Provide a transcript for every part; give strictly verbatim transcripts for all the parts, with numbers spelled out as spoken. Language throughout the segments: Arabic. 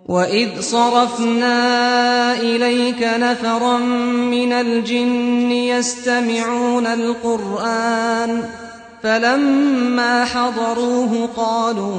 وَإِذْ صَرَفْنَا إِلَيْكَ نَفَرًا مِنَ الْجِنِّ يَسْتَمِعُونَ الْقُرْآنَ فَلَمَّا حَضَرُوهُ قَالُوا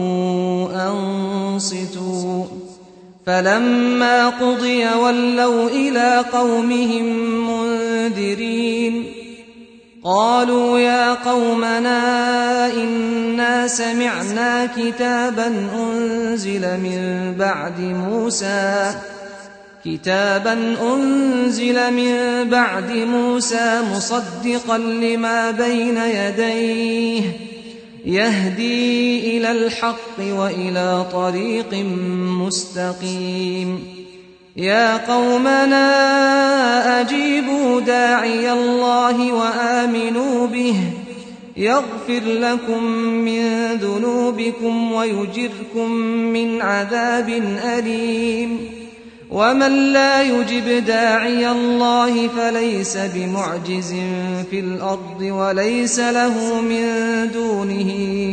أَنصِتُوا فَلَمَّا قُضِيَ وَلَّوْا إِلَىٰ قَوْمِهِم مُّنذِرِينَ قَالُوا يَا قَوْمَنَا إِنَّا سَمِعْنَا كِتَابًا أُنزِلَ مِن بَعْدِ مُوسَىٰ كِتَابًا أُنزِلَ مِن بَعْدِ مُوسَىٰ مُصَدِّقًا لِّمَا بَيْنَ يَدَيْهِ يَهْدِي إِلَى الْحَقِّ وَإِلَىٰ طَرِيقٍ مُّسْتَقِيمٍ يَا قَوْمَنَا أَجِيبُوا دَاعِيَ اللَّهِ وَآمِنُوا بِهِ يَغْفِرْ لَكُم مِّن ذُنُوبِكُمْ وَيُجِرْكُم مِّنْ عَذَابٍ أَلِيمٍ وَمَن لَّا يُجِبْ دَاعِيَ اللَّهِ فَلَيْسَ بِمُعْجِزٍ فِي الْأَرْضِ وَلَيْسَ لَهُ مِن دُونِهِ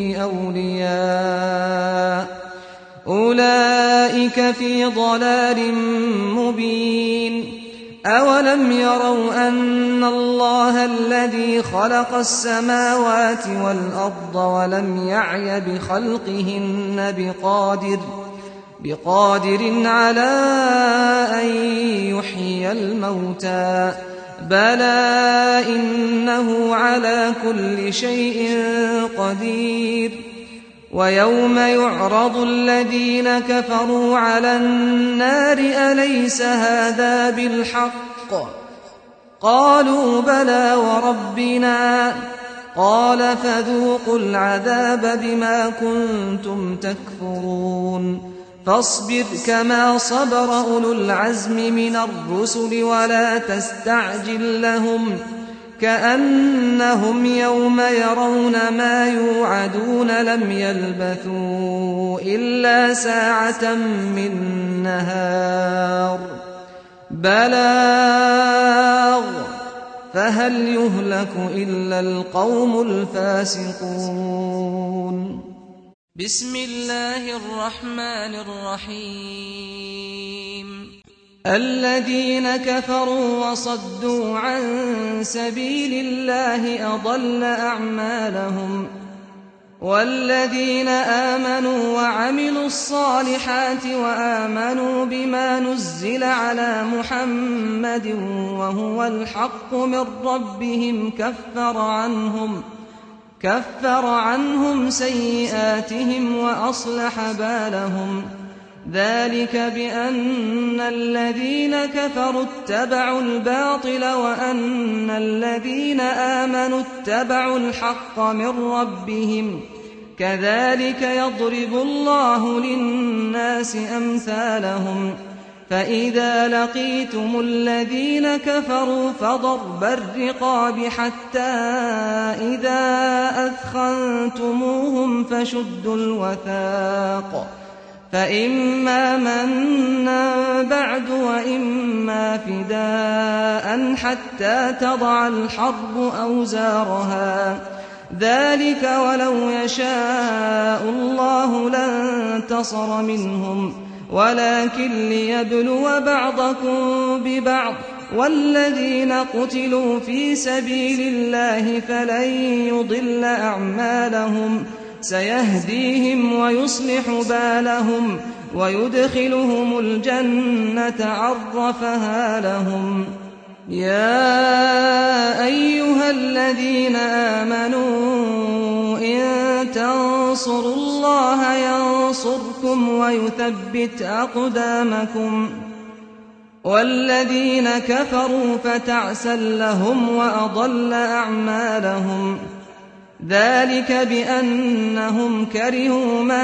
أَوْلِيَاءُ أُولَٰئِكَ فِي ضَلَالٍ مُّبِينٍ أَوَلَمْ يَرَوْا أَنَّ اللَّهَ الَّذِي خَلَقَ السَّمَاوَاتِ وَالْأَرْضَ وَلَمْ يَعْيَ بِخَلْقِهِنَّ بِقَادِرٍ بقادر على أن يحيي الموتى بلى إنه على كل شيء قدير ويوم يعرض الذين كفروا على النار أليس هذا بالحق قالوا بلى وربنا قال فذوقوا العذاب بما كنتم تكفرون فاصبر كما صبر أولو العزم من الرسل ولا تستعجل لهم كأنهم يوم يرون ما يوعدون لم يلبثوا إلا ساعة من نهار بلاغ فهل يهلك إلا القوم الفاسقون بسم الله الرحمن الرحيم الذين كفروا وصدوا عن سبيل الله أضل أعمالهم والذين آمنوا وعملوا الصالحات وآمنوا بما نزل على محمد وهو الحق من ربهم كفر عنهم كفر عنهم سيئاتهم وأصلح بالهم ذلك بأن الذين كفروا اتبعوا الباطل وأن الذين آمنوا اتبعوا الحق من ربهم كذلك يضرب الله للناس أمثالهم فإذا لقيتم الذين كفروا فضرب الرقاب حتى إذا أثخنتموهم فشدوا الوثاق فإما منا بعد وإما فداء حتى تضع الحرب أوزارها ذلك ولو يشاء الله لانتصر منهم ولكن ليبلو بعضكم ببعض والذين قتلوا في سبيل الله فلن يضل أعمالهم سيهديهم ويصلح بالهم ويدخلهم الجنة عرفها لهم يا أيها الذين آمنوا إن تنصروا الله ينصركم ويثبت أقدامكم والذين كفروا فتعسا لهم وأضل أعمالهم ذلك بأنهم كرهوا ما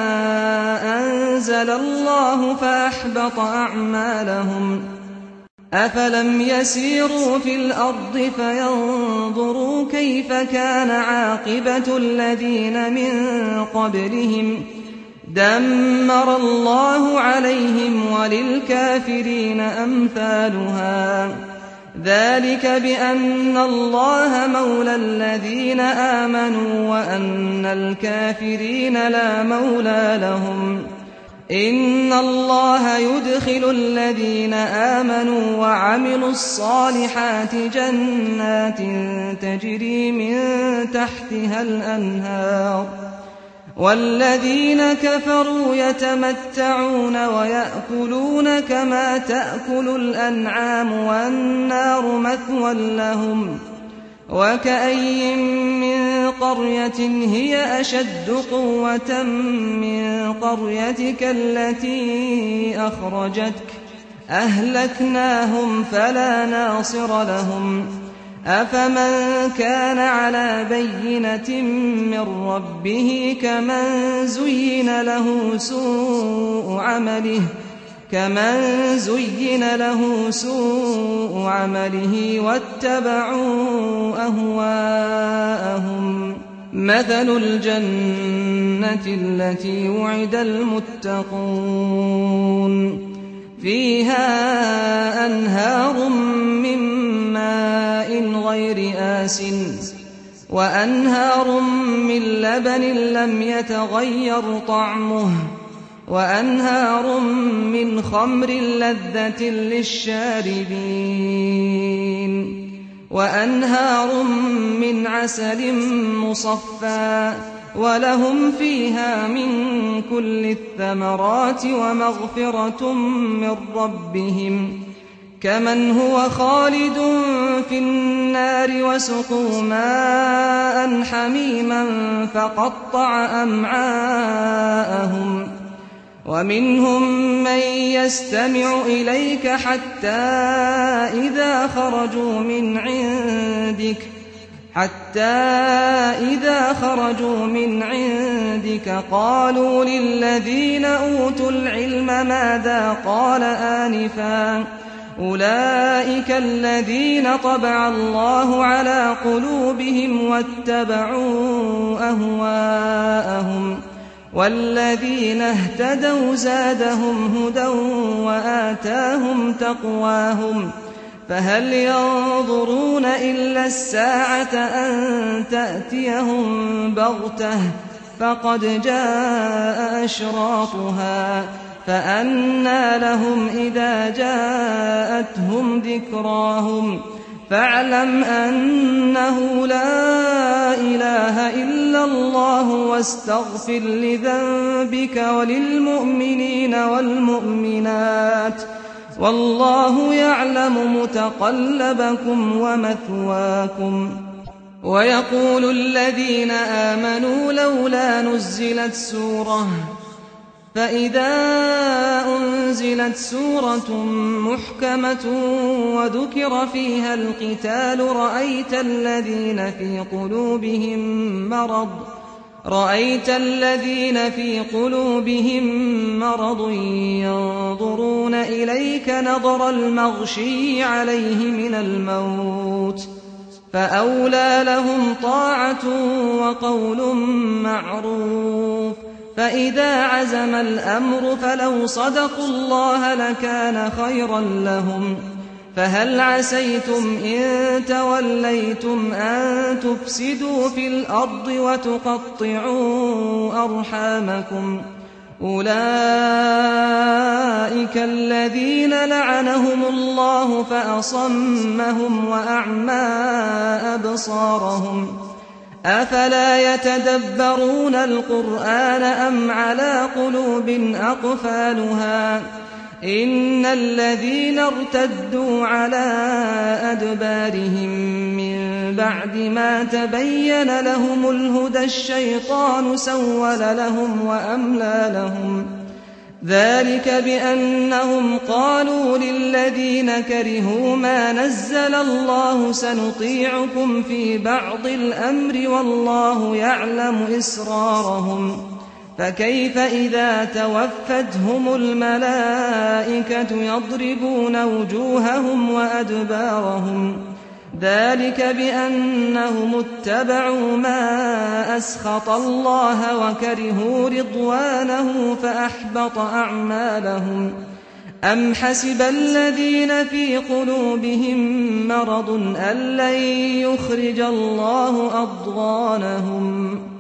أنزل الله فأحبط أعمالهم أفلم يسيروا في الأرض فينظروا كيف كان عاقبة الذين من قبلهم دمر الله عليهم وللكافرين أمثالها ذلك بأن الله مولى الذين آمنوا وأن الكافرين لا مولى لهم إن الله يدخل الذين آمنوا وعملوا الصالحات جنات تجري من تحتها الأنهار والذين كفروا يتمتعون ويأكلون كما تأكل الأنعام والنار مثوى لهم وكأي من قرية هي أشد قوة من قريتك التي أخرجتك أهلكناهم فلا ناصر لهم أفمن كان على بينة من ربه كمن زين له سوء عمله كمن زين له سوء عمله واتبعوا أهواءهم مثل الجنة التي وعد المتقون فيها أنهار من ماء غير آسن وأنهار من لبن لم يتغير طعمه وأنهار من خمر لذة للشاربين وأنهار من عسل مصفى ولهم فيها من كل الثمرات ومغفرة من ربهم كمن هو خالد في النار وسقوا ماء حميما فقطع أمعاءهم ومنهم من يستمع إليك حتى إذا خرجوا من عندك حتى إذا خرجوا من عندك قالوا للذين أوتوا العلم ماذا قال آنفا أولئك الذين طبع الله على قلوبهم واتبعوا أهواءهم والذين اهتدوا زادهم هدى وآتاهم تقواهم فهل ينظرون إلا الساعة أن تأتيهم بغتة فقد جاء أشراطها فأنى لهم إذا جاءتهم ذكراهم فاعلم أنه لا إله إلا الله واستغفر لذنبك وللمؤمنين والمؤمنات والله يعلم متقلبكم ومثواكم ويقول الذين آمنوا لولا نزلت سورة فإذا أنزلت سورة محكمة وذكر فيها القتال رأيت الذين في قلوبهم مرض رأيت الذين في قلوبهم مرض ينظرون إليك نظر المغشي عليه من الموت فأولى لهم طاعة وقول معروف فإذا عزم الأمر فلو صدقوا الله لكان خيرا لهم فهل عسيتم إن توليتم أن تفسدوا في الأرض وتقطعوا أرحامكم أولئك الذين لعنهم الله فأصمهم وأعمى أبصارهم أفلا يتدبرون القرآن أم على قلوب أقفالها إن الذين ارتدوا على أدبارهم من بعد ما تبين لهم الهدى الشيطان سول لهم وأملى لهم ذلك بأنهم قالوا للذين كرهوا ما نزل الله سنطيعكم في بعض الأمر والله يعلم إسرارهم فكيف إذا توفتهم الملائكة يضربون وجوههم وأدبارهم ذلك بأنهم اتبعوا ما أسخط الله وكرهوا رضوانه فأحبط أعمالهم أم حسب الذين في قلوبهم مرض أن لن يخرج الله أضغانهم